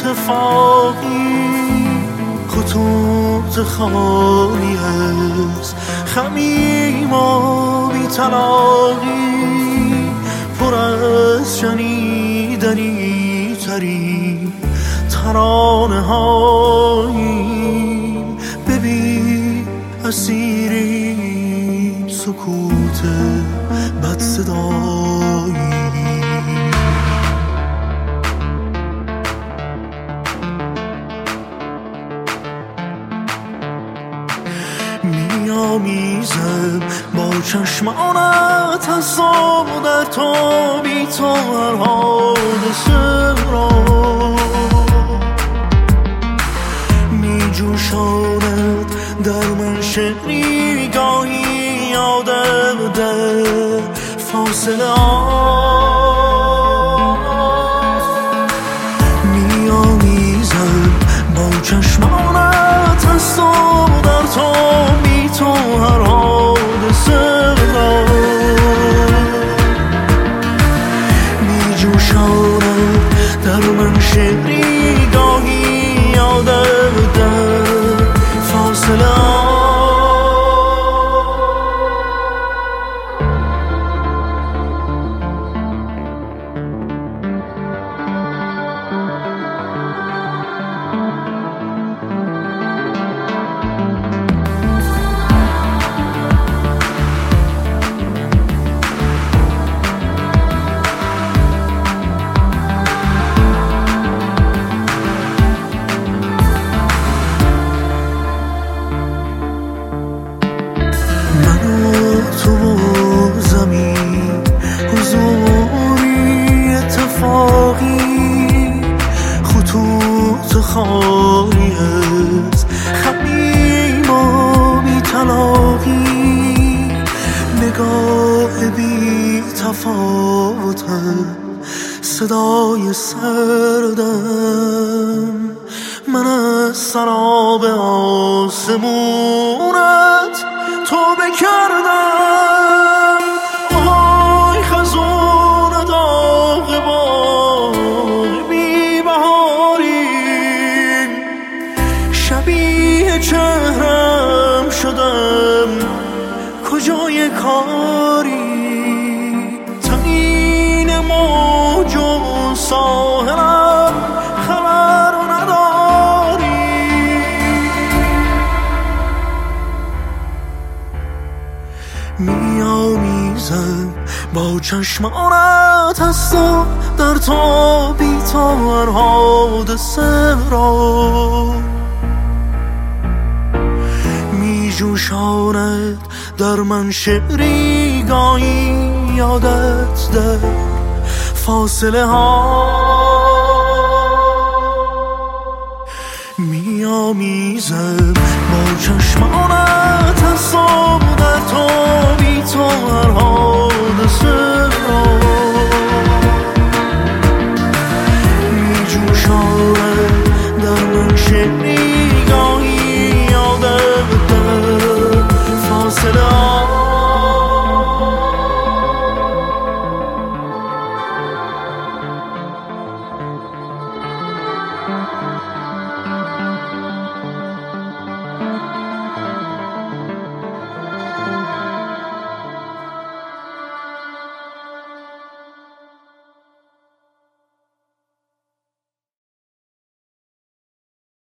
اتفاقی خطوط خالی از خمیم و بی‌طلاقی پر از شنیدنی ترین ترانه هاییم. ببین اسیریم سکوت بد صدایی. میامیزم با چشمانت از در تو بی تو هر حادثه را میجوشاند در من شعری گاهی یادم در فاصله میامیزم با چشمانت از در تو بی تو هر حادثه را میجوشاند در من شعری گاهی یادم در فاصله خالی از خمیم و بی‌طلاقی نگاه بی تفاوتم صدای سردم من از سراب آسمونت توبه کردم. آهای خزون داغ باغ بی بهاری شبیه چهرم شدم کجای کاری تنین موج و ساحلم خبر نداری. میامیزم با چشمانت از در تو بی تو هر حادثه را میجوشاند در من شعری گاهی یادت در فاصله ها میامیزم با چشمانت از